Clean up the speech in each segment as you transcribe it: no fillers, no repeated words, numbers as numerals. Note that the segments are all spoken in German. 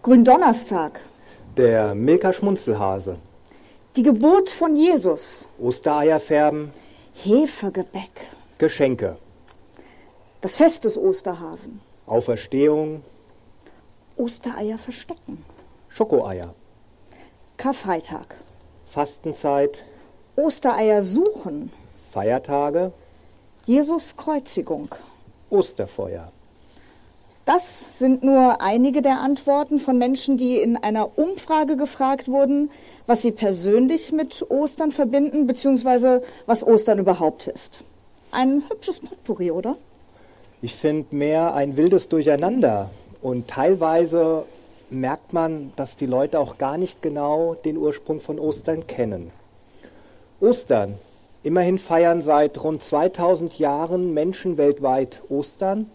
Gründonnerstag, Der Milka-Schmunzelhase, die Geburt von Jesus, Ostereier färben, Hefegebäck, Geschenke, das Fest des Osterhasen, Auferstehung, Ostereier verstecken, Schokoeier, Karfreitag, Fastenzeit, Ostereier suchen, Feiertage, Jesus Kreuzigung. Osterfeuer. Das sind nur einige der Antworten von Menschen, die in einer Umfrage gefragt wurden, was sie persönlich mit Ostern verbinden, beziehungsweise was Ostern überhaupt ist. Ein hübsches Potpourri, oder? Ich finde mehr ein wildes Durcheinander und teilweise merkt man, dass die Leute auch gar nicht genau den Ursprung von Ostern kennen. Ostern. Immerhin feiern seit rund 2000 Jahren Menschen weltweit Ostern.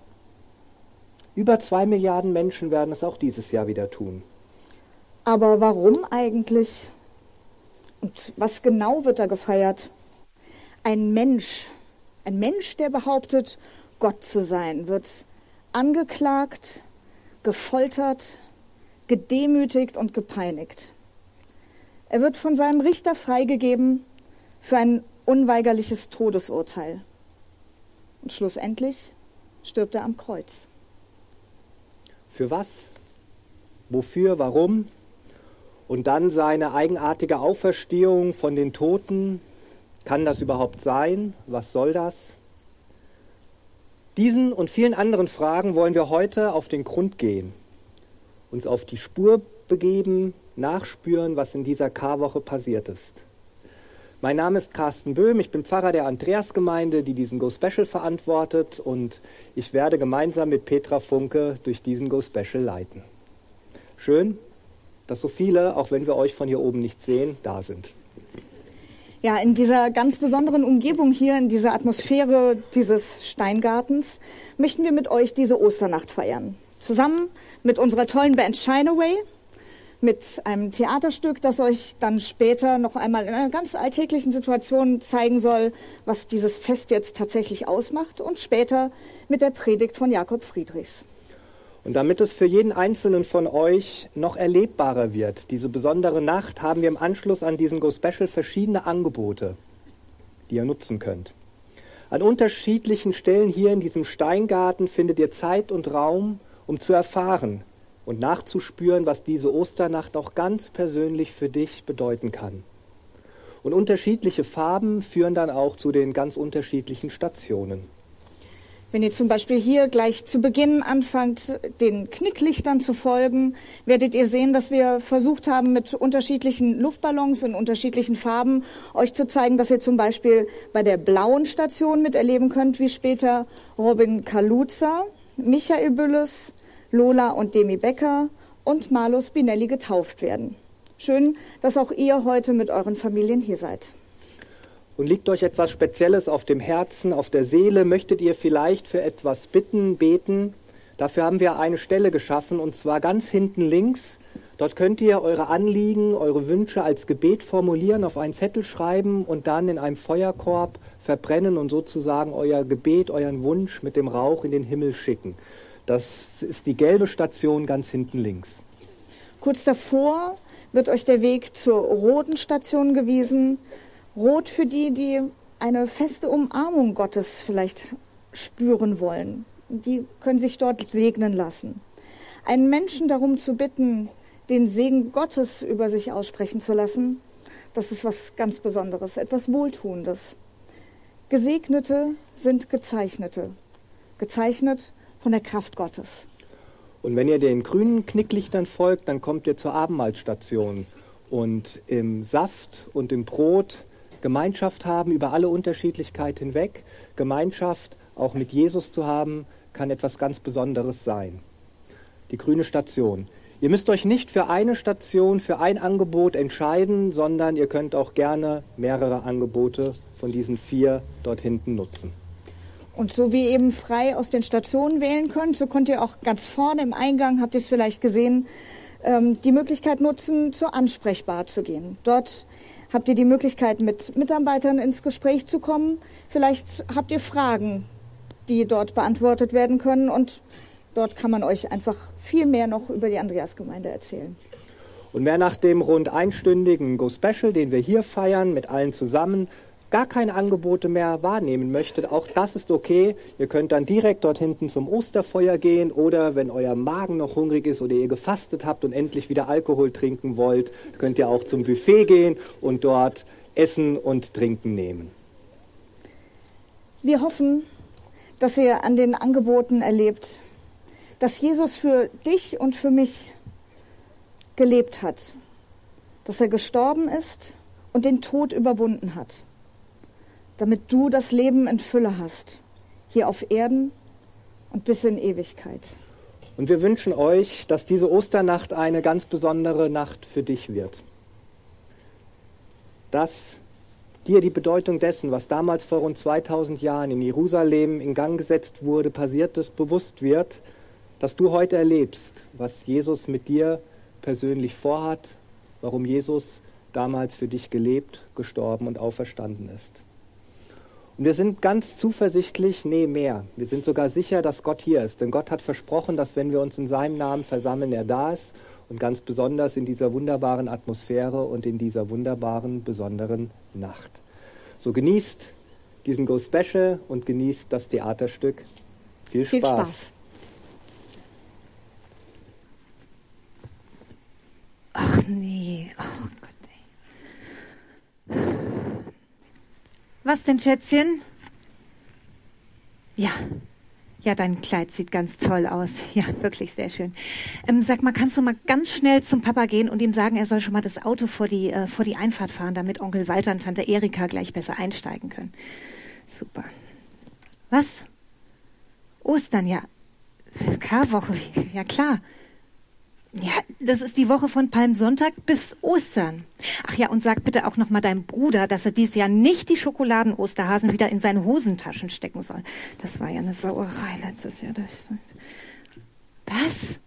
Über 2 Milliarden Menschen werden es auch dieses Jahr wieder tun. Aber warum eigentlich? Und was genau wird da gefeiert? Ein Mensch, der behauptet, Gott zu sein, wird angeklagt, gefoltert, gedemütigt und gepeinigt. Er wird von seinem Richter freigegeben für ein unweigerliches Todesurteil. Und schlussendlich stirbt er am Kreuz. Für was? Wofür? Warum? Und dann seine eigenartige Auferstehung von den Toten. Kann das überhaupt sein? Was soll das? Diesen und vielen anderen Fragen wollen wir heute auf den Grund gehen, uns auf die Spur begeben, nachspüren, was in dieser Karwoche passiert ist. Mein Name ist Carsten Böhm, ich bin Pfarrer der Andreasgemeinde, die diesen Go Special verantwortet, und ich werde gemeinsam mit Petra Funke durch diesen Go Special leiten. Schön, dass so viele, auch wenn wir euch von hier oben nicht sehen, da sind. Ja, in dieser ganz besonderen Umgebung hier, in dieser Atmosphäre dieses Steingartens, möchten wir mit euch diese Osternacht feiern. Zusammen mit unserer tollen Band Shine Away, mit einem Theaterstück, das euch dann später noch einmal in einer ganz alltäglichen Situation zeigen soll, was dieses Fest jetzt tatsächlich ausmacht, und später mit der Predigt von Jakob Friedrichs. Und damit es für jeden Einzelnen von euch noch erlebbarer wird, diese besondere Nacht, haben wir im Anschluss an diesen Go Special verschiedene Angebote, die ihr nutzen könnt. An unterschiedlichen Stellen hier in diesem Steingarten findet ihr Zeit und Raum, um zu erfahren und nachzuspüren, was diese Osternacht auch ganz persönlich für dich bedeuten kann. Und unterschiedliche Farben führen dann auch zu den ganz unterschiedlichen Stationen. Wenn ihr zum Beispiel hier gleich zu Beginn anfangt, den Knicklichtern zu folgen, werdet ihr sehen, dass wir versucht haben, mit unterschiedlichen Luftballons in unterschiedlichen Farben euch zu zeigen, dass ihr zum Beispiel bei der blauen Station miterleben könnt, wie später Robin Kaluza, Michael Bülles, Lola und Demi Becker und Marlo Spinelli getauft werden. Schön, dass auch ihr heute mit euren Familien hier seid. Und liegt euch etwas Spezielles auf dem Herzen, auf der Seele? Möchtet ihr vielleicht für etwas bitten, beten? Dafür haben wir eine Stelle geschaffen, und zwar ganz hinten links. Dort könnt ihr eure Anliegen, eure Wünsche als Gebet formulieren, auf einen Zettel schreiben und dann in einem Feuerkorb verbrennen und sozusagen euer Gebet, euren Wunsch mit dem Rauch in den Himmel schicken. Das ist die gelbe Station ganz hinten links. Kurz davor wird euch der Weg zur roten Station gewiesen. Rot für die, die eine feste Umarmung Gottes vielleicht spüren wollen. Die können sich dort segnen lassen. Einen Menschen darum zu bitten, den Segen Gottes über sich aussprechen zu lassen, das ist was ganz Besonderes, etwas Wohltuendes. Gesegnete sind Gezeichnete, gezeichnet von der Kraft Gottes. Und wenn ihr den grünen Knicklichtern folgt, dann kommt ihr zur Abendmahlstation. Und im Saft und im Brot Gemeinschaft haben über alle Unterschiedlichkeit hinweg, Gemeinschaft auch mit Jesus zu haben, kann etwas ganz Besonderes sein. Die grüne Station. Ihr müsst euch nicht für eine Station, für ein Angebot entscheiden, sondern ihr könnt auch gerne mehrere Angebote von diesen 4 dort hinten nutzen. Und so wie ihr eben frei aus den Stationen wählen könnt, so könnt ihr auch ganz vorne im Eingang, habt ihr es vielleicht gesehen, die Möglichkeit nutzen, zur Ansprechbar zu gehen. Dort habt ihr die Möglichkeit, mit Mitarbeitern ins Gespräch zu kommen. Vielleicht habt ihr Fragen, die dort beantwortet werden können. Und Dort kann man euch einfach viel mehr noch über die Andreasgemeinde erzählen. Und wer nach dem rund einstündigen Go Special, den wir hier feiern, mit allen zusammen, gar keine Angebote mehr wahrnehmen möchte, auch das ist okay. Ihr könnt dann direkt dort hinten zum Osterfeuer gehen oder wenn euer Magen noch hungrig ist oder ihr gefastet habt und endlich wieder Alkohol trinken wollt, könnt ihr auch zum Buffet gehen und dort Essen und Trinken nehmen. Wir hoffen, dass ihr an den Angeboten erlebt, dass Jesus für dich und für mich gelebt hat, dass er gestorben ist und den Tod überwunden hat, damit du das Leben in Fülle hast, hier auf Erden und bis in Ewigkeit. Und wir wünschen euch, dass diese Osternacht eine ganz besondere Nacht für dich wird. Dass dir die Bedeutung dessen, was damals vor rund 2000 Jahren in Jerusalem in Gang gesetzt wurde, passiert ist, bewusst wird, dass du heute erlebst, was Jesus mit dir persönlich vorhat, warum Jesus damals für dich gelebt, gestorben und auferstanden ist. Und wir sind ganz zuversichtlich, mehr. Wir sind sogar sicher, dass Gott hier ist. Denn Gott hat versprochen, dass wenn wir uns in seinem Namen versammeln, er da ist. Und ganz besonders in dieser wunderbaren Atmosphäre und in dieser wunderbaren, besonderen Nacht. So genießt diesen Go Special und genießt das Theaterstück. Viel Spaß. Viel Spaß. Ach nee, oh Gott. Ey. Was denn, Schätzchen? Ja, dein Kleid sieht ganz toll aus. Ja, wirklich sehr schön. Sag mal, kannst du mal ganz schnell zum Papa gehen und ihm sagen, er soll schon mal das Auto vor die Einfahrt fahren, damit Onkel Walter und Tante Erika gleich besser einsteigen können. Super. Was? Ostern, ja. Karwoche, ja klar. Ja, das ist die Woche von Palmsonntag bis Ostern. Ach ja, und sag bitte auch noch mal deinem Bruder, dass er dieses Jahr nicht die Schokoladen-Osterhasen wieder in seine Hosentaschen stecken soll. Das war ja eine Sauerei letztes Jahr. Was?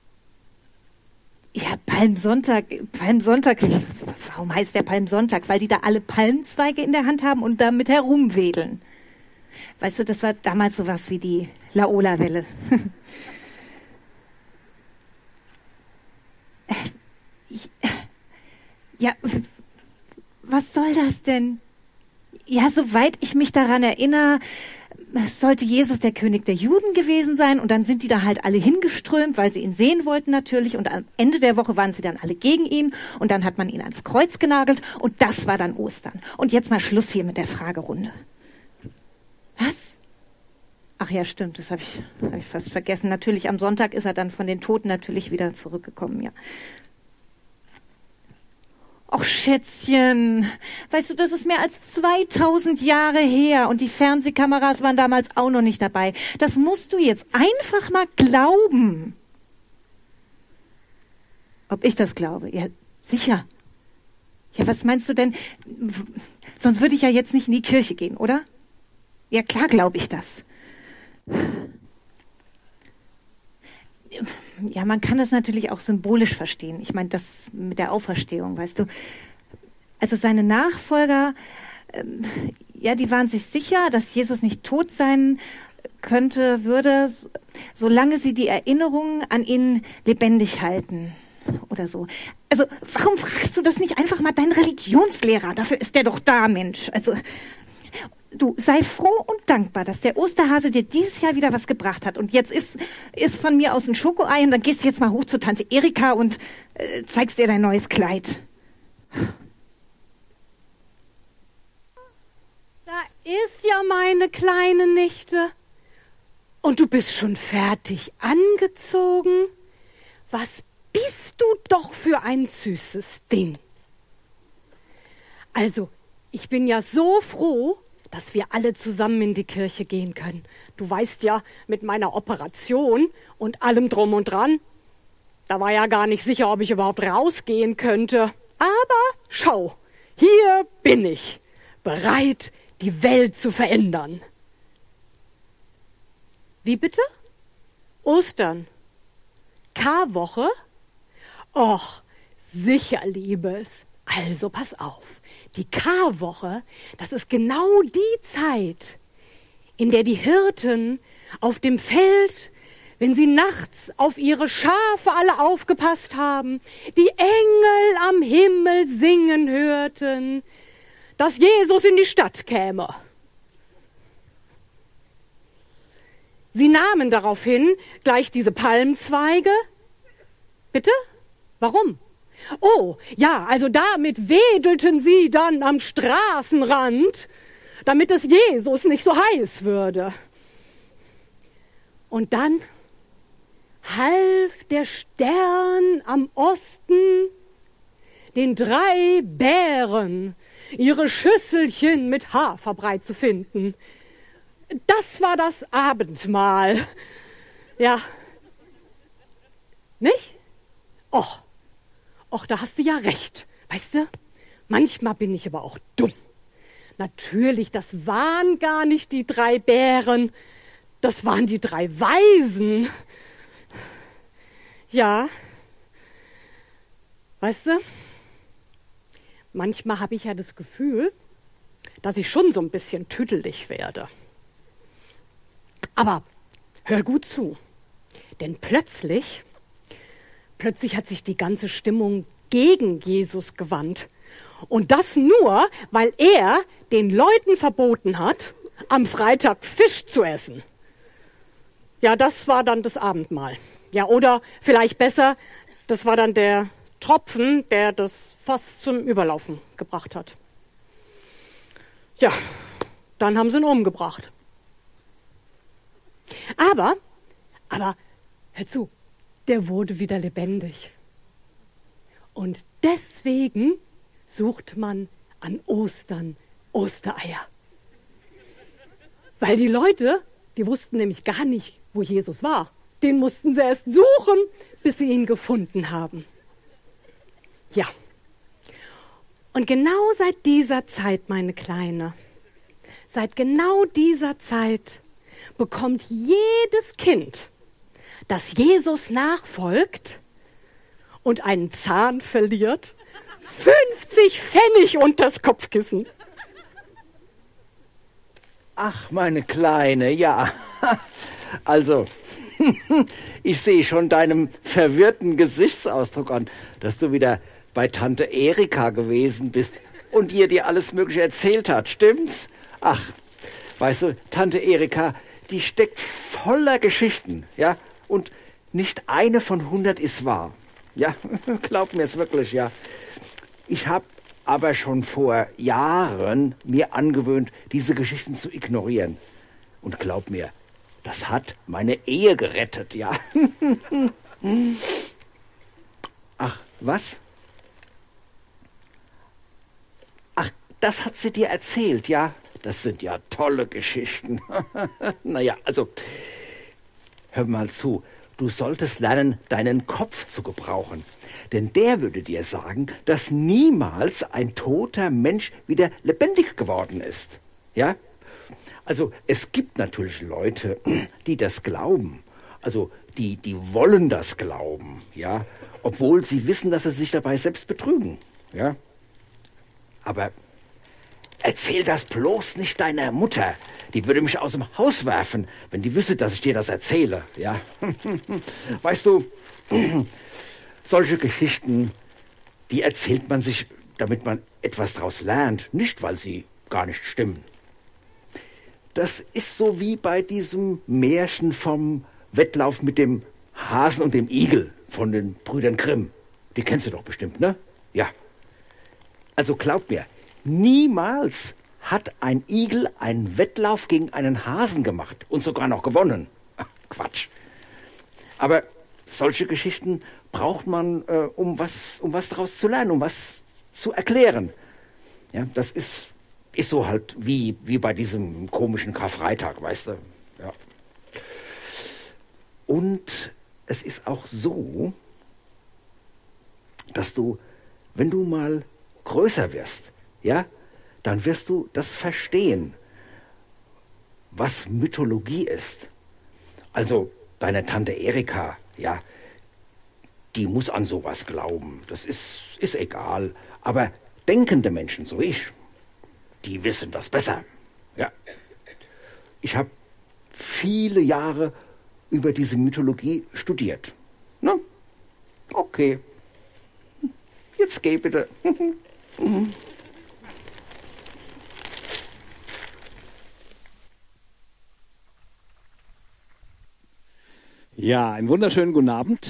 Ja, Palmsonntag. Warum heißt der Palmsonntag? Weil die da alle Palmzweige in der Hand haben und damit herumwedeln. Weißt du, das war damals sowas wie die Laola-Welle. Ja, was soll das denn? Ja, soweit ich mich daran erinnere, sollte Jesus der König der Juden gewesen sein und dann sind die da halt alle hingeströmt, weil sie ihn sehen wollten natürlich und am Ende der Woche waren sie dann alle gegen ihn und dann hat man ihn ans Kreuz genagelt und das war dann Ostern. Und jetzt mal Schluss hier mit der Fragerunde. Was? Ach ja, stimmt, das habe ich fast vergessen. Natürlich am Sonntag ist er dann von den Toten natürlich wieder zurückgekommen, ja. Ach Schätzchen, weißt du, das ist mehr als 2000 Jahre her und die Fernsehkameras waren damals auch noch nicht dabei. Das musst du jetzt einfach mal glauben. Ob ich das glaube? Ja, sicher. Ja, was meinst du denn? Sonst würde ich ja jetzt nicht in die Kirche gehen, oder? Ja, klar glaube ich das. Ja, man kann das natürlich auch symbolisch verstehen. Ich meine, das mit der Auferstehung, weißt du. Also seine Nachfolger, die waren sich sicher, dass Jesus nicht tot sein würde, solange sie die Erinnerungen an ihn lebendig halten oder so. Also, warum fragst du das nicht einfach mal deinen Religionslehrer? Dafür ist der doch da, Mensch. Also, du, sei froh und dankbar, dass der Osterhase dir dieses Jahr wieder was gebracht hat. Und jetzt ist von mir aus ein Schokoei und dann gehst du jetzt mal hoch zu Tante Erika und zeigst ihr dein neues Kleid. Da ist ja meine kleine Nichte. Und du bist schon fertig angezogen? Was bist du doch für ein süßes Ding. Also, ich bin ja so froh, dass wir alle zusammen in die Kirche gehen können. Du weißt ja, mit meiner Operation und allem drum und dran, da war ja gar nicht sicher, ob ich überhaupt rausgehen könnte. Aber schau, hier bin ich, bereit, die Welt zu verändern. Wie bitte? Ostern. Karwoche? Och, sicher, Liebes. Also pass auf. Die Karwoche, das ist genau die Zeit, in der die Hirten auf dem Feld wenn sie nachts auf ihre Schafe alle aufgepasst haben, die Engel am Himmel singen hörten, dass Jesus in die Stadt käme. Sie nahmen daraufhin gleich diese Palmzweige. Bitte? Warum? Oh, ja, also damit wedelten sie dann am Straßenrand, damit es Jesus nicht so heiß würde. Und dann half der Stern am Osten den 3 Bären, ihre Schüsselchen mit Haferbrei zu finden. Das war das Abendmahl. Ja. Nicht? Och, da hast du ja recht. Weißt du, manchmal bin ich aber auch dumm. Natürlich, das waren gar nicht die 3 Bären. Das waren die 3 Weisen. Ja. Weißt du, manchmal habe ich ja das Gefühl, dass ich schon so ein bisschen tüdelig werde. Aber hör gut zu, denn plötzlich hat sich die ganze Stimmung gegen Jesus gewandt. Und das nur, weil er den Leuten verboten hat, am Freitag Fisch zu essen. Ja, das war dann das Abendmahl. Ja, oder vielleicht besser, das war dann der Tropfen, der das Fass zum Überlaufen gebracht hat. Ja, dann haben sie ihn umgebracht. Aber, hör zu, der wurde wieder lebendig. Und deswegen sucht man an Ostern Ostereier. Weil die Leute, die wussten nämlich gar nicht, wo Jesus war. Den mussten sie erst suchen, bis sie ihn gefunden haben. Ja. Und genau seit dieser Zeit, meine Kleine, seit genau dieser Zeit bekommt jedes Kind, das Jesus nachfolgt und einen Zahn verliert, 50 Pfennig unters Kopfkissen. Ach, meine Kleine, ja. Also, ich sehe schon deinem verwirrten Gesichtsausdruck an, dass du wieder bei Tante Erika gewesen bist und ihr dir alles Mögliche erzählt hat, stimmt's? Ach, weißt du, Tante Erika, die steckt voller Geschichten, ja, und nicht eine von 100 ist wahr. Ja, glaub mir es wirklich, ja. Ich habe aber schon vor Jahren mir angewöhnt, diese Geschichten zu ignorieren. Und glaub mir, das hat meine Ehe gerettet, ja. Ach, was? Ach, das hat sie dir erzählt, ja? Das sind ja tolle Geschichten. Naja, also, hör mal zu. Du solltest lernen, deinen Kopf zu gebrauchen. Denn der würde dir sagen, dass niemals ein toter Mensch wieder lebendig geworden ist. Ja? Also es gibt natürlich Leute, die das glauben. Also die wollen das glauben. Ja? Obwohl sie wissen, dass sie sich dabei selbst betrügen. Ja? Aber erzähl das bloß nicht deiner Mutter. Die würde mich aus dem Haus werfen, wenn die wüsste, dass ich dir das erzähle. Ja? Weißt du, solche Geschichten, die erzählt man sich, damit man etwas daraus lernt, nicht weil sie gar nicht stimmen. Das ist so wie bei diesem Märchen vom Wettlauf mit dem Hasen und dem Igel von den Brüdern Grimm. Die kennst du doch bestimmt, ne? Ja. Also glaub mir, niemals hat ein Igel einen Wettlauf gegen einen Hasen gemacht und sogar noch gewonnen. Ach, Quatsch. Aber solche Geschichten braucht man, um was daraus zu lernen, um was zu erklären. Ja, das ist so halt wie bei diesem komischen Karfreitag, weißt du. Ja. Und es ist auch so, dass du, wenn du mal größer wirst, ja, dann wirst du das verstehen, was Mythologie ist. Also deine Tante Erika, ja, die muss an sowas glauben. Das ist egal. Aber denkende Menschen, so wie ich, die wissen das besser. Ja. Ich habe viele Jahre über diese Mythologie studiert. Na, okay. Jetzt geh bitte. Ja, einen wunderschönen guten Abend.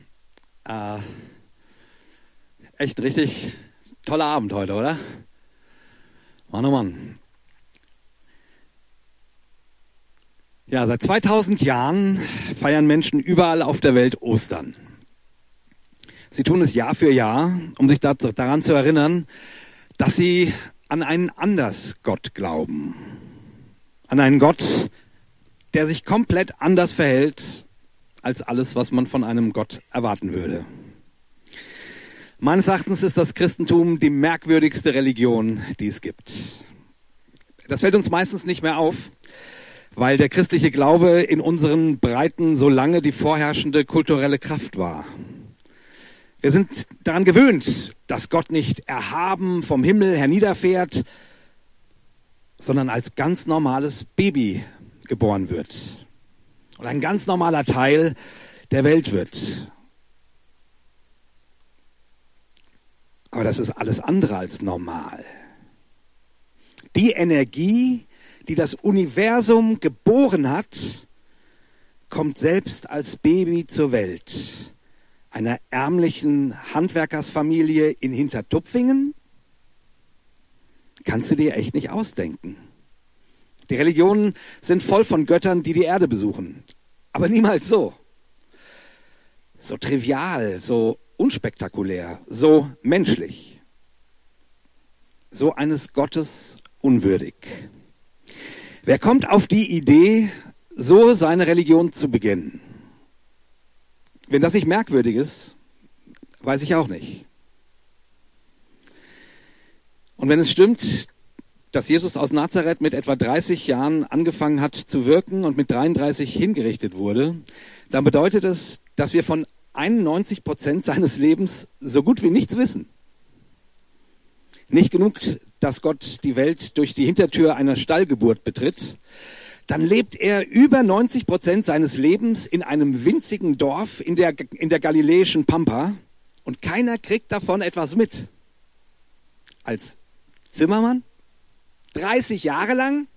Echt richtig toller Abend heute, oder? Mann, oh Mann. Ja, seit 2000 Jahren feiern Menschen überall auf der Welt Ostern. Sie tun es Jahr für Jahr, um sich daran zu erinnern, dass sie an einen Andersgott glauben. An einen Gott, der sich komplett anders verhält als alles, was man von einem Gott erwarten würde. Meines Erachtens ist das Christentum die merkwürdigste Religion, die es gibt. Das fällt uns meistens nicht mehr auf, weil der christliche Glaube in unseren Breiten so lange die vorherrschende kulturelle Kraft war. Wir sind daran gewöhnt, dass Gott nicht erhaben vom Himmel herniederfährt, sondern als ganz normales Baby geboren wird und ein ganz normaler Teil der Welt wird. Aber das ist alles andere als normal. Die Energie, die das Universum geboren hat, kommt selbst als Baby zur Welt. Einer ärmlichen Handwerkersfamilie in Hintertupfingen? Kannst du dir echt nicht ausdenken. Die Religionen sind voll von Göttern, die die Erde besuchen. Aber niemals so. So trivial, so unspektakulär, so menschlich. So eines Gottes unwürdig. Wer kommt auf die Idee, so seine Religion zu beginnen? Wenn das nicht merkwürdig ist, weiß ich auch nicht. Und wenn es stimmt, dass Jesus aus Nazareth mit etwa 30 Jahren angefangen hat zu wirken und mit 33 hingerichtet wurde, dann bedeutet es, dass wir von 91% seines Lebens so gut wie nichts wissen. Nicht genug, dass Gott die Welt durch die Hintertür einer Stallgeburt betritt, dann lebt er über 90% seines Lebens in einem winzigen Dorf in der galiläischen Pampa und keiner kriegt davon etwas mit. Als Zimmermann? 30 Jahre lang?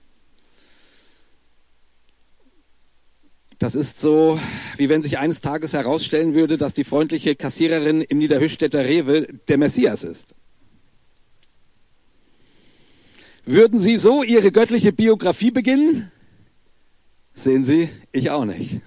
Das ist so, wie wenn sich eines Tages herausstellen würde, dass die freundliche Kassiererin im Niederhöchstädter Rewe der Messias ist. Würden Sie so Ihre göttliche Biografie beginnen? Sehen Sie, ich auch nicht.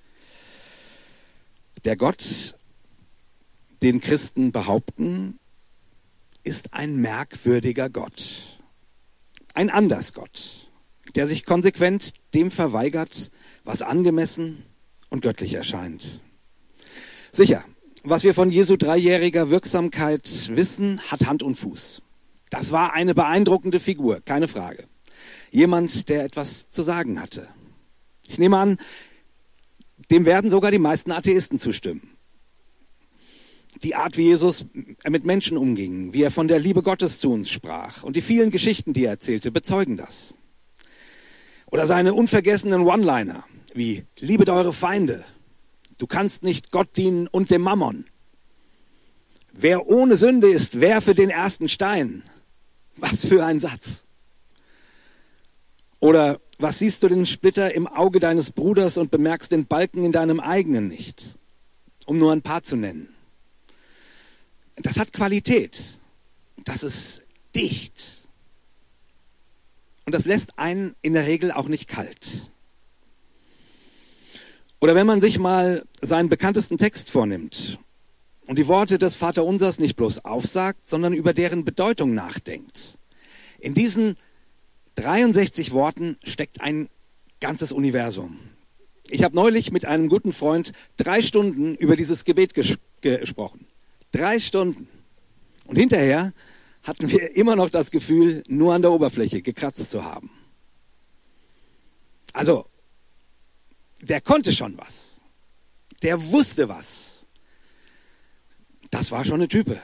Der Gott, den Christen behaupten, ist ein merkwürdiger Gott. Ein Andersgott, der sich konsequent dem verweigert, was angemessen und göttlich erscheint. Sicher, was wir von Jesu 3-jähriger Wirksamkeit wissen, hat Hand und Fuß. Das war eine beeindruckende Figur, keine Frage. Jemand, der etwas zu sagen hatte. Ich nehme an, dem werden sogar die meisten Atheisten zustimmen. Die Art, wie Jesus mit Menschen umging, wie er von der Liebe Gottes zu uns sprach und die vielen Geschichten, die er erzählte, bezeugen das. Oder seine unvergessenen One-Liner, wie liebet eure Feinde, du kannst nicht Gott dienen und dem Mammon. Wer ohne Sünde ist, werfe den ersten Stein. Was für ein Satz. Oder was siehst du den Splitter im Auge deines Bruders und bemerkst den Balken in deinem eigenen nicht? Um nur ein paar zu nennen. Das hat Qualität. Das ist dicht. Und das lässt einen in der Regel auch nicht kalt. Oder wenn man sich mal seinen bekanntesten Text vornimmt und die Worte des Vaterunsers nicht bloß aufsagt, sondern über deren Bedeutung nachdenkt. In diesen 63 Worten steckt ein ganzes Universum. Ich habe neulich mit einem guten Freund 3 Stunden über dieses Gebet gesprochen. 3 Stunden. Und hinterher hatten wir immer noch das Gefühl, nur an der Oberfläche gekratzt zu haben. Also, der konnte schon was. Der wusste was. Das war schon eine Type.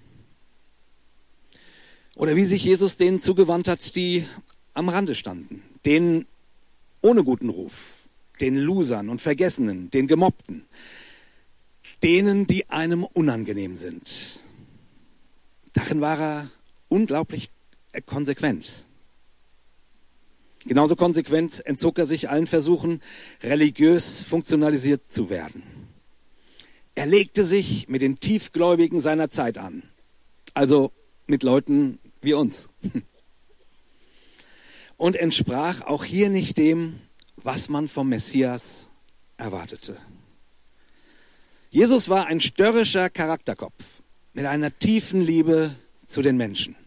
Oder wie sich Jesus denen zugewandt hat, die am Rande standen. Denen ohne guten Ruf. den Losern und Vergessenen, den Gemobbten, denen, die einem unangenehm sind. Darin war er unglaublich konsequent. Genauso konsequent entzog er sich allen Versuchen, religiös funktionalisiert zu werden. Er legte sich mit den Tiefgläubigen seiner Zeit an, also mit Leuten wie uns. Und entsprach auch hier nicht dem, was man vom Messias erwartete. Jesus war ein störrischer Charakterkopf mit einer tiefen Liebe zu den Menschen.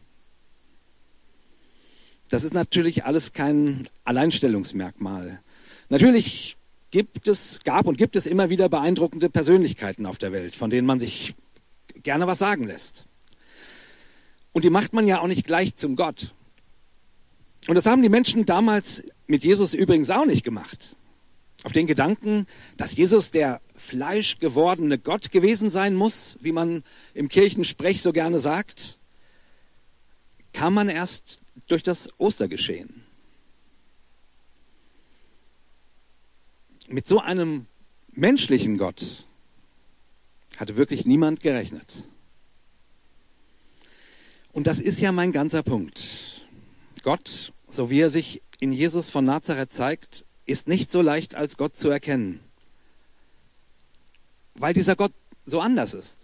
Das ist natürlich alles kein Alleinstellungsmerkmal. Natürlich gab und gibt es immer wieder beeindruckende Persönlichkeiten auf der Welt, von denen man sich gerne was sagen lässt. Und die macht man ja auch nicht gleich zum Gott. Und das haben die Menschen damals mit Jesus übrigens auch nicht gemacht. Auf den Gedanken, dass Jesus der fleischgewordene Gott gewesen sein muss, wie man im Kirchensprech so gerne sagt, kam man erst durch das Ostergeschehen. Mit so einem menschlichen Gott hatte wirklich niemand gerechnet. Und das ist ja mein ganzer Punkt. Gott, so wie er sich in Jesus von Nazareth zeigt, ist nicht so leicht als Gott zu erkennen, weil dieser Gott so anders ist.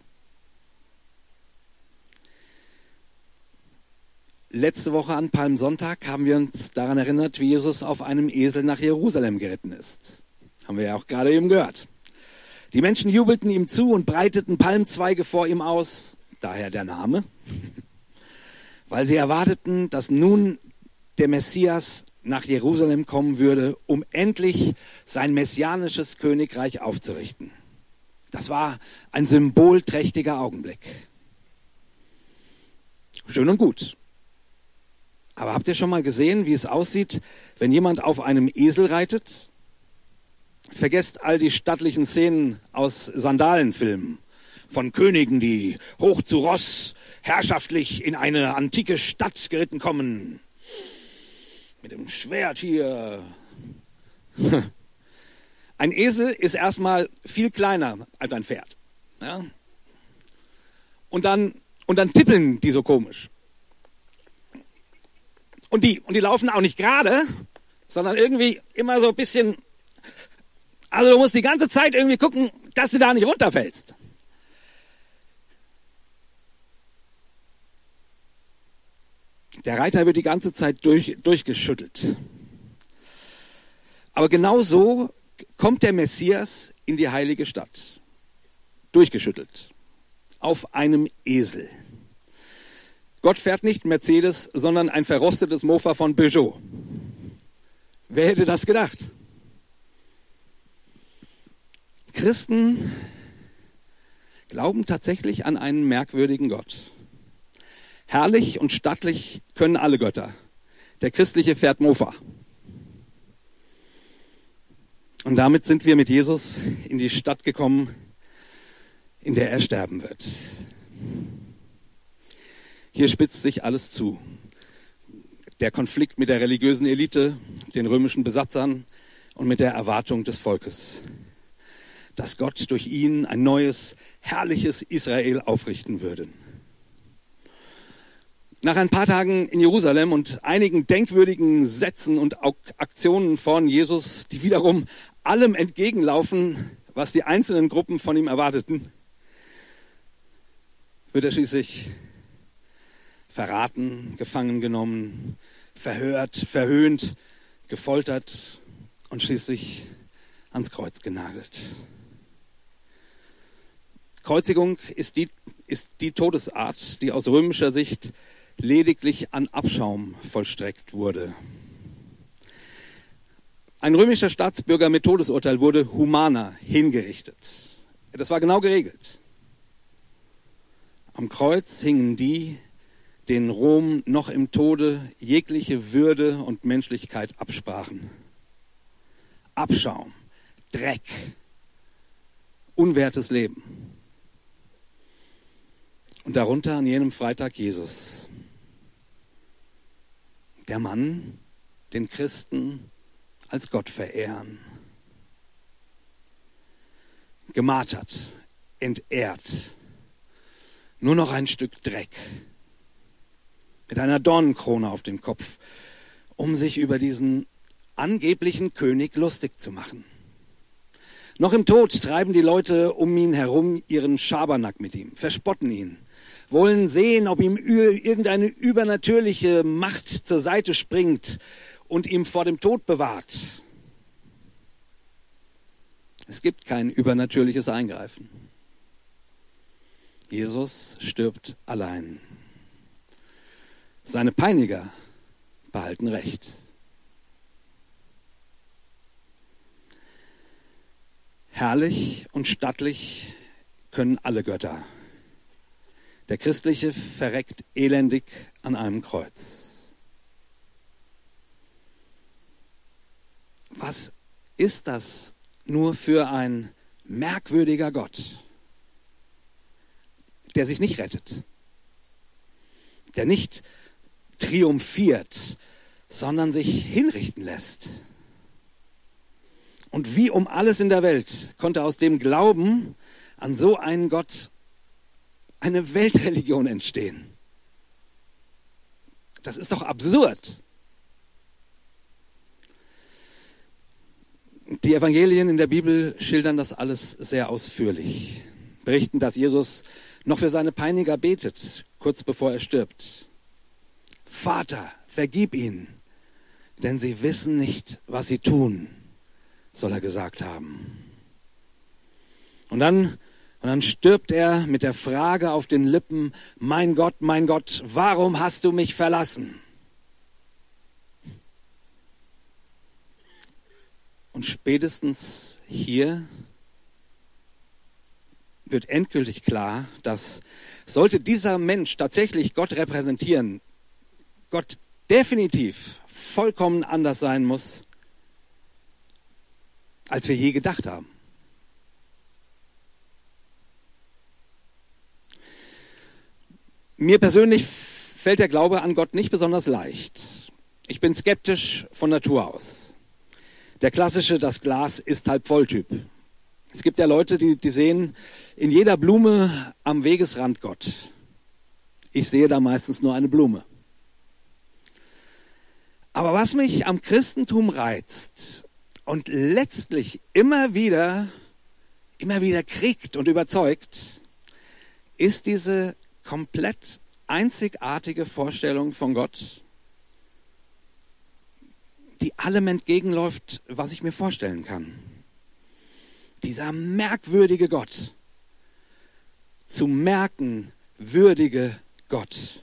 Letzte Woche an Palmsonntag haben wir uns daran erinnert, wie Jesus auf einem Esel nach Jerusalem geritten ist. Haben wir ja auch gerade eben gehört. Die Menschen jubelten ihm zu und breiteten Palmzweige vor ihm aus, daher der Name, weil sie erwarteten, dass nun der Messias nach Jerusalem kommen würde, um endlich sein messianisches Königreich aufzurichten. Das war ein symbolträchtiger Augenblick. Schön und gut. Aber habt ihr schon mal gesehen, wie es aussieht, wenn jemand auf einem Esel reitet? Vergesst all die stattlichen Szenen aus Sandalenfilmen von Königen, die hoch zu Ross herrschaftlich in eine antike Stadt geritten kommen. Mit dem Schwert hier. Ein Esel ist erstmal viel kleiner als ein Pferd. Ja? Und dann tippeln die so komisch. Und die laufen auch nicht gerade, sondern irgendwie immer so ein bisschen. Also du musst die ganze Zeit irgendwie gucken, dass du da nicht runterfällst. Der Reiter wird die ganze Zeit durchgeschüttelt. Aber genau so kommt der Messias in die heilige Stadt. Durchgeschüttelt. Auf einem Esel. Gott fährt nicht Mercedes, sondern ein verrostetes Mofa von Peugeot. Wer hätte das gedacht? Christen glauben tatsächlich an einen merkwürdigen Gott. Herrlich und stattlich können alle Götter. Der christliche fährt Mofa. Und damit sind wir mit Jesus in die Stadt gekommen, in der er sterben wird. Hier spitzt sich alles zu. Der Konflikt mit der religiösen Elite, den römischen Besatzern und mit der Erwartung des Volkes, dass Gott durch ihn ein neues, herrliches Israel aufrichten würde. Nach ein paar Tagen in Jerusalem und einigen denkwürdigen Sätzen und Aktionen von Jesus, die wiederum allem entgegenlaufen, was die einzelnen Gruppen von ihm erwarteten, wird er schließlich verraten, gefangen genommen, verhört, verhöhnt, gefoltert und schließlich ans Kreuz genagelt. Kreuzigung ist die Todesart, die aus römischer Sicht lediglich an Abschaum vollstreckt wurde. Ein römischer Staatsbürger mit Todesurteil wurde humaner hingerichtet. Das war genau geregelt. Am Kreuz hingen die, denen Rom noch im Tode jegliche Würde und Menschlichkeit absprachen. Abschaum, Dreck, unwertes Leben. Und darunter an jenem Freitag Jesus. Der Mann, den Christen als Gott verehren. gemartert, entehrt. Nur noch ein Stück Dreck. Mit einer Dornenkrone auf dem Kopf, um sich über diesen angeblichen König lustig zu machen. Noch im Tod treiben die Leute um ihn herum ihren Schabernack mit ihm, verspotten ihn, wollen sehen, ob ihm irgendeine übernatürliche Macht zur Seite springt und ihm vor dem Tod bewahrt. Es gibt kein übernatürliches Eingreifen. Jesus stirbt allein. Seine Peiniger behalten Recht. Herrlich und stattlich können alle Götter. Der Christliche verreckt elendig an einem Kreuz. Was ist das nur für ein merkwürdiger Gott, der sich nicht rettet, der nicht triumphiert, sondern sich hinrichten lässt? Und wie um alles in der Welt konnte aus dem Glauben an so einen Gott eine Weltreligion entstehen? Das ist doch absurd. Die Evangelien in der Bibel schildern das alles sehr ausführlich. Berichten, dass Jesus noch für seine Peiniger betet, kurz bevor er stirbt. Vater, vergib ihnen, denn sie wissen nicht, was sie tun, soll er gesagt haben. Und dann stirbt er mit der Frage auf den Lippen: Mein Gott, warum hast du mich verlassen? Und spätestens hier wird endgültig klar, dass sollte dieser Mensch tatsächlich Gott repräsentieren, Gott definitiv vollkommen anders sein muss, als wir je gedacht haben. Mir persönlich fällt der Glaube an Gott nicht besonders leicht. Ich bin skeptisch von Natur aus. Der klassische, das Glas ist halb voll Typ. Es gibt ja Leute, die sehen in jeder Blume am Wegesrand Gott. Ich sehe da meistens nur eine Blume. Aber was mich am Christentum reizt und letztlich immer wieder kriegt und überzeugt, ist diese komplett einzigartige Vorstellung von Gott, die allem entgegenläuft, was ich mir vorstellen kann. Dieser merkwürdige Gott, zu merken würdige Gott.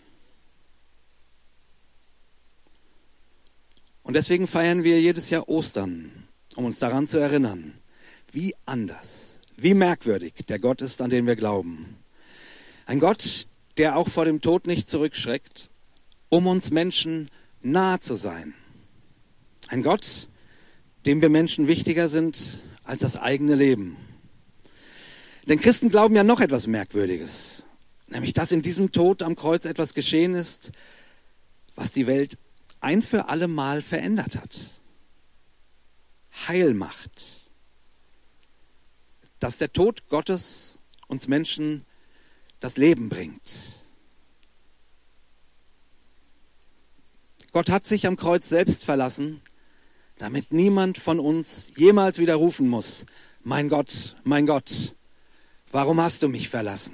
Und deswegen feiern wir jedes Jahr Ostern, um uns daran zu erinnern, wie anders, wie merkwürdig der Gott ist, an den wir glauben. Ein Gott, der auch vor dem Tod nicht zurückschreckt, um uns Menschen nahe zu sein. Ein Gott, dem wir Menschen wichtiger sind als das eigene Leben. Denn Christen glauben ja noch etwas Merkwürdiges, nämlich dass in diesem Tod am Kreuz etwas geschehen ist, was die Welt ein für alle Mal verändert hat. Heilmacht. Dass der Tod Gottes uns Menschen das Leben bringt. Gott hat sich am Kreuz selbst verlassen, damit niemand von uns jemals wieder rufen muss: Mein Gott, warum hast du mich verlassen?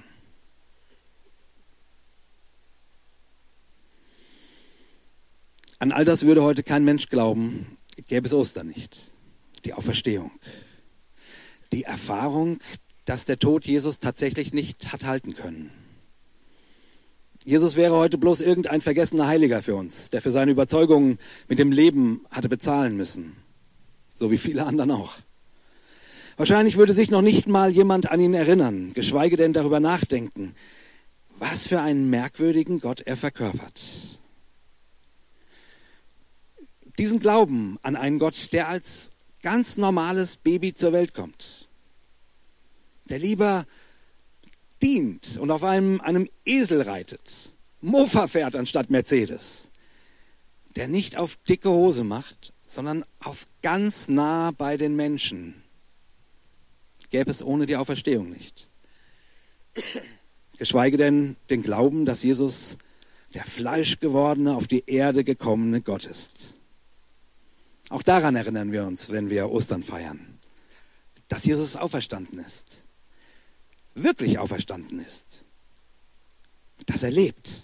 An all das würde heute kein Mensch glauben, gäbe es Ostern nicht. Die Auferstehung. Die Erfahrung, dass der Tod Jesus tatsächlich nicht hat halten können. Jesus wäre heute bloß irgendein vergessener Heiliger für uns, der für seine Überzeugungen mit dem Leben hatte bezahlen müssen. So wie viele anderen auch. Wahrscheinlich würde sich noch nicht mal jemand an ihn erinnern, geschweige denn darüber nachdenken, was für einen merkwürdigen Gott er verkörpert. Diesen Glauben an einen Gott, der als ganz normales Baby zur Welt kommt, der lieber dient und auf einem Esel reitet, Mofa fährt anstatt Mercedes, der nicht auf dicke Hose macht, sondern auf ganz nah bei den Menschen, gäbe es ohne die Auferstehung nicht. Geschweige denn den Glauben, dass Jesus der Fleischgewordene, auf die Erde gekommene Gott ist. Auch daran erinnern wir uns, wenn wir Ostern feiern, dass Jesus auferstanden ist, wirklich auferstanden ist, dass er lebt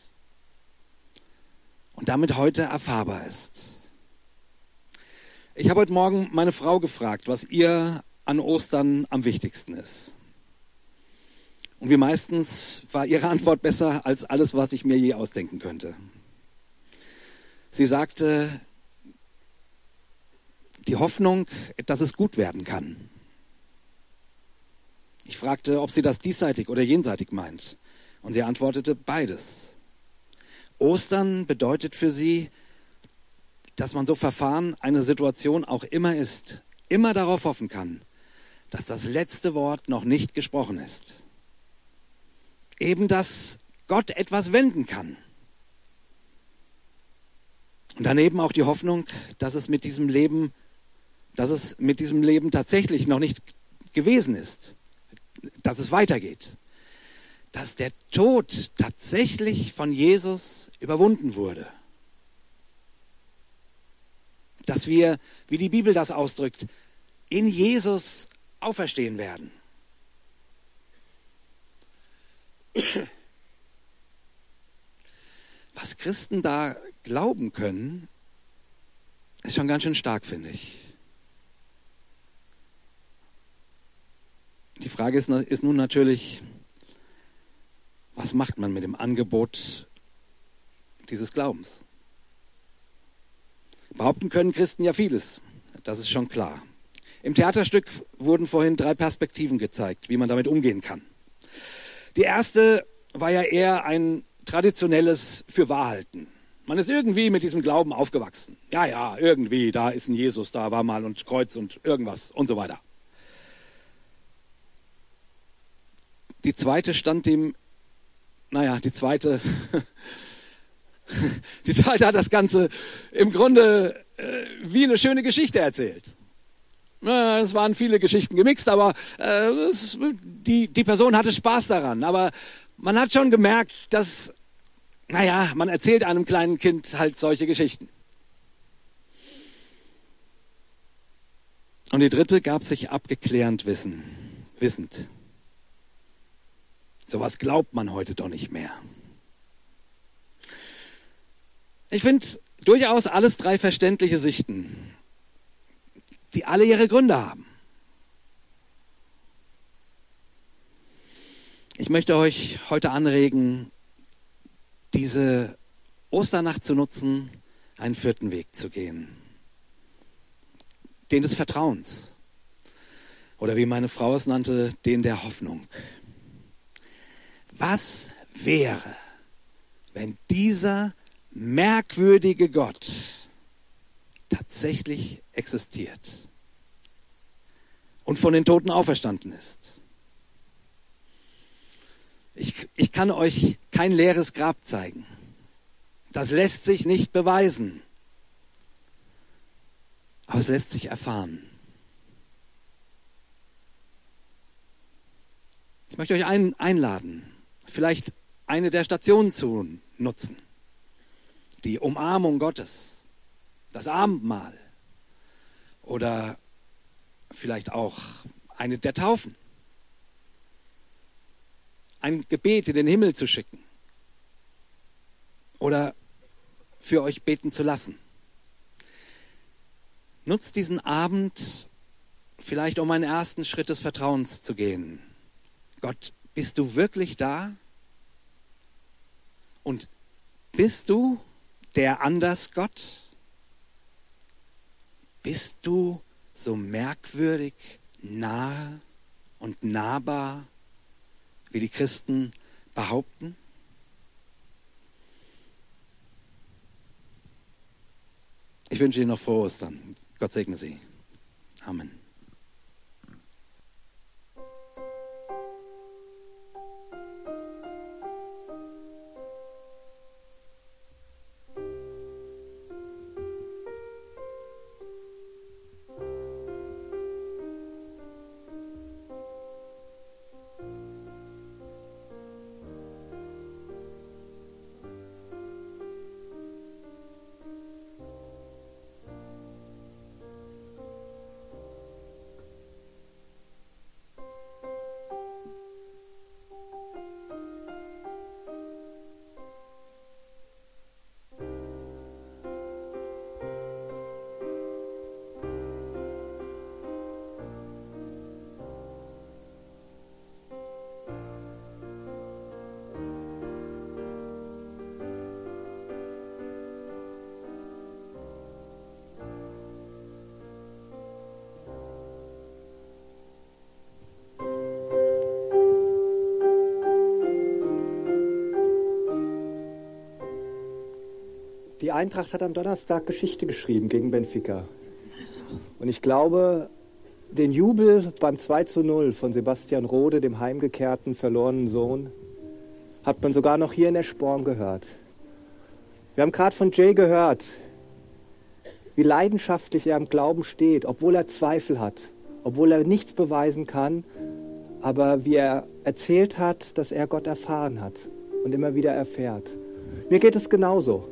und damit heute erfahrbar ist. Ich habe heute Morgen meine Frau gefragt, was ihr an Ostern am wichtigsten ist. Und wie meistens war ihre Antwort besser als alles, was ich mir je ausdenken könnte. Sie sagte, die Hoffnung, dass es gut werden kann. Ich fragte, ob sie das diesseitig oder jenseitig meint. Und sie antwortete, beides. Ostern bedeutet für sie, dass man so verfahren eine Situation auch immer ist, immer darauf hoffen kann, dass das letzte Wort noch nicht gesprochen ist. Eben, dass Gott etwas wenden kann. Und daneben auch die Hoffnung, dass es mit diesem Leben tatsächlich noch nicht gewesen ist, dass es weitergeht, dass der Tod tatsächlich von Jesus überwunden wurde. Dass wir, wie die Bibel das ausdrückt, in Jesus auferstehen werden. Was Christen da glauben können, ist schon ganz schön stark, finde ich. Die Frage ist nun natürlich, was macht man mit dem Angebot dieses Glaubens? Behaupten können Christen ja vieles, das ist schon klar. Im Theaterstück wurden vorhin 3 Perspektiven gezeigt, wie man damit umgehen kann. Die erste war ja eher ein traditionelles Fürwahrhalten. Man ist irgendwie mit diesem Glauben aufgewachsen. Ja, irgendwie, da ist ein Jesus, da war mal und Kreuz und irgendwas und so weiter. Die zweite hat das Ganze im Grunde wie eine schöne Geschichte erzählt. Es waren viele Geschichten gemixt, aber die Person hatte Spaß daran. Aber man hat schon gemerkt, dass, man erzählt einem kleinen Kind halt solche Geschichten. Und die dritte gab sich abgeklärend wissend. Sowas glaubt man heute doch nicht mehr. Ich finde durchaus alles 3 verständliche Sichten, die alle ihre Gründe haben. Ich möchte euch heute anregen, diese Osternacht zu nutzen, einen 4. Weg zu gehen. Den des Vertrauens. Oder wie meine Frau es nannte, den der Hoffnung. Was wäre, wenn dieser merkwürdige Gott tatsächlich existiert und von den Toten auferstanden ist? Ich kann euch kein leeres Grab zeigen. Das lässt sich nicht beweisen. Aber es lässt sich erfahren. Ich möchte euch einladen, vielleicht eine der Stationen zu nutzen. Die Umarmung Gottes, das Abendmahl oder vielleicht auch eine der Taufen. Ein Gebet in den Himmel zu schicken oder für euch beten zu lassen. Nutzt diesen Abend vielleicht, um einen ersten Schritt des Vertrauens zu gehen. Gott, bist du wirklich da? Und bist du der Andersgott? Bist du so merkwürdig nahe und nahbar, wie die Christen behaupten? Ich wünsche Ihnen noch frohe Ostern. Gott segne Sie. Amen. Die Eintracht hat am Donnerstag Geschichte geschrieben gegen Benfica. Und ich glaube, den Jubel beim 2:0 von Sebastian Rode, dem heimgekehrten, verlorenen Sohn, hat man sogar noch hier in der Sporn gehört. Wir haben gerade von Jay gehört, wie leidenschaftlich er im Glauben steht, obwohl er Zweifel hat, obwohl er nichts beweisen kann, aber wie er erzählt hat, dass er Gott erfahren hat und immer wieder erfährt. Mir geht es genauso.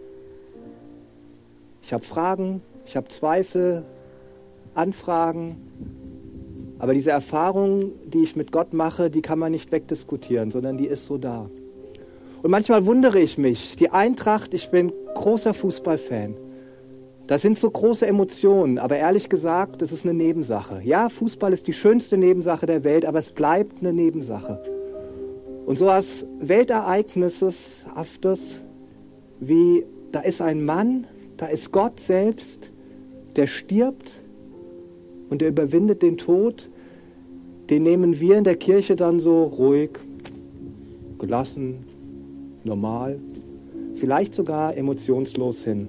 Ich habe Fragen, ich habe Zweifel, Anfragen, aber diese Erfahrung, die ich mit Gott mache, die kann man nicht wegdiskutieren, sondern die ist so da. Und manchmal wundere ich mich, die Eintracht, ich bin großer Fußballfan. Da sind so große Emotionen, aber ehrlich gesagt, das ist eine Nebensache. Ja, Fußball ist die schönste Nebensache der Welt, aber es bleibt eine Nebensache. Und so was Weltereignishaftes wie, da ist ein Mann, da ist Gott selbst, der stirbt und der überwindet den Tod, den nehmen wir in der Kirche dann so ruhig, gelassen, normal, vielleicht sogar emotionslos hin.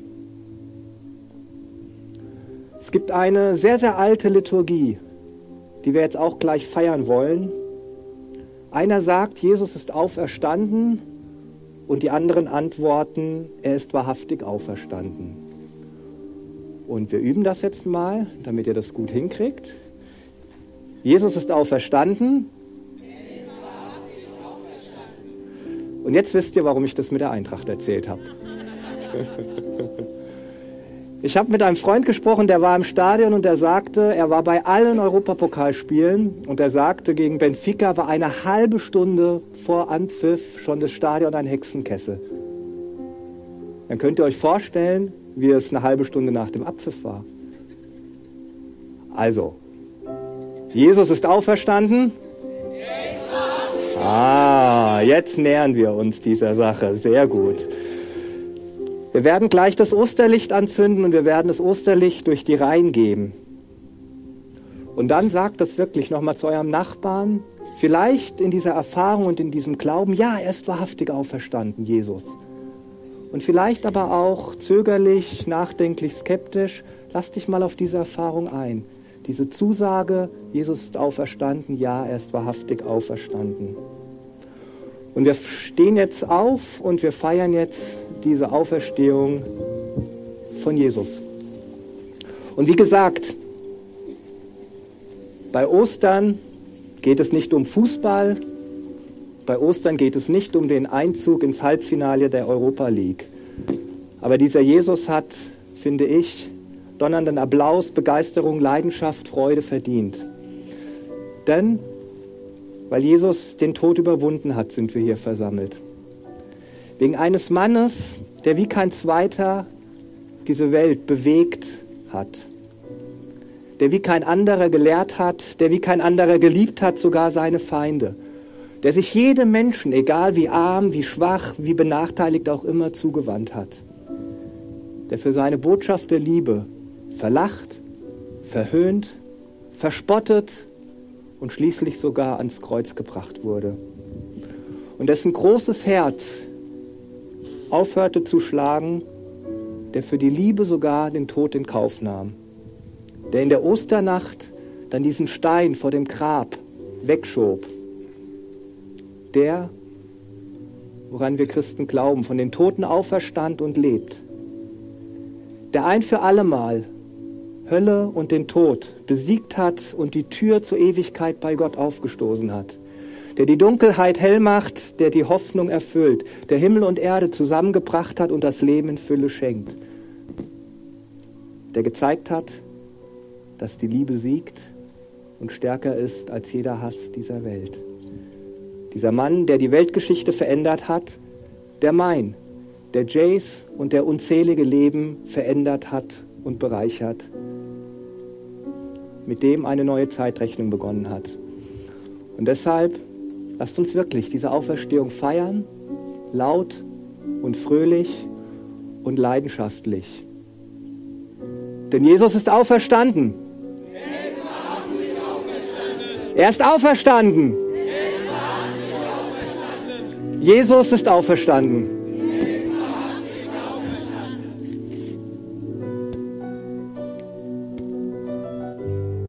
Es gibt eine sehr, sehr alte Liturgie, die wir jetzt auch gleich feiern wollen. Einer sagt, Jesus ist auferstanden und die anderen antworten, er ist wahrhaftig auferstanden. Und wir üben das jetzt mal, damit ihr das gut hinkriegt. Jesus ist auferstanden. Und jetzt wisst ihr, warum ich das mit der Eintracht erzählt habe. Ich habe mit einem Freund gesprochen, der war im Stadion und der sagte, er war bei allen Europapokalspielen und er sagte, gegen Benfica war eine halbe Stunde vor Anpfiff schon das Stadion ein Hexenkessel. Dann könnt ihr euch vorstellen, wie es eine halbe Stunde nach dem Abpfiff war. Also, Jesus ist auferstanden. Jetzt nähern wir uns dieser Sache. Sehr gut. Wir werden gleich das Osterlicht anzünden und wir werden das Osterlicht durch die Reihen geben. Und dann sagt das wirklich nochmal zu eurem Nachbarn, vielleicht in dieser Erfahrung und in diesem Glauben, ja, er ist wahrhaftig auferstanden, Jesus. Und vielleicht aber auch zögerlich, nachdenklich, skeptisch, lass dich mal auf diese Erfahrung ein. Diese Zusage, Jesus ist auferstanden, ja, er ist wahrhaftig auferstanden. Und wir stehen jetzt auf und wir feiern jetzt diese Auferstehung von Jesus. Und wie gesagt, bei Ostern geht es nicht um Fußball, bei Ostern geht es nicht um den Einzug ins Halbfinale der Europa League. Aber dieser Jesus hat, finde ich, donnernden Applaus, Begeisterung, Leidenschaft, Freude verdient. Denn weil Jesus den Tod überwunden hat, sind wir hier versammelt. Wegen eines Mannes, der wie kein zweiter diese Welt bewegt hat. Der wie kein anderer gelehrt hat, der wie kein anderer geliebt hat, sogar seine Feinde. Der sich jedem Menschen, egal wie arm, wie schwach, wie benachteiligt auch immer, zugewandt hat. Der für seine Botschaft der Liebe verlacht, verhöhnt, verspottet und schließlich sogar ans Kreuz gebracht wurde. Und dessen großes Herz aufhörte zu schlagen, der für die Liebe sogar den Tod in Kauf nahm. Der in der Osternacht dann diesen Stein vor dem Grab wegschob. Der, woran wir Christen glauben, von den Toten auferstand und lebt. Der ein für allemal Hölle und den Tod besiegt hat und die Tür zur Ewigkeit bei Gott aufgestoßen hat. Der die Dunkelheit hell macht, der die Hoffnung erfüllt, der Himmel und Erde zusammengebracht hat und das Leben in Fülle schenkt. Der gezeigt hat, dass die Liebe siegt und stärker ist als jeder Hass dieser Welt. Dieser Mann, der die Weltgeschichte verändert hat, der Jays und der unzählige Leben verändert hat und bereichert, mit dem eine neue Zeitrechnung begonnen hat. Und deshalb lasst uns wirklich diese Auferstehung feiern, laut und fröhlich und leidenschaftlich. Denn Jesus ist auferstanden. Er ist auferstanden. Jesus ist auferstanden.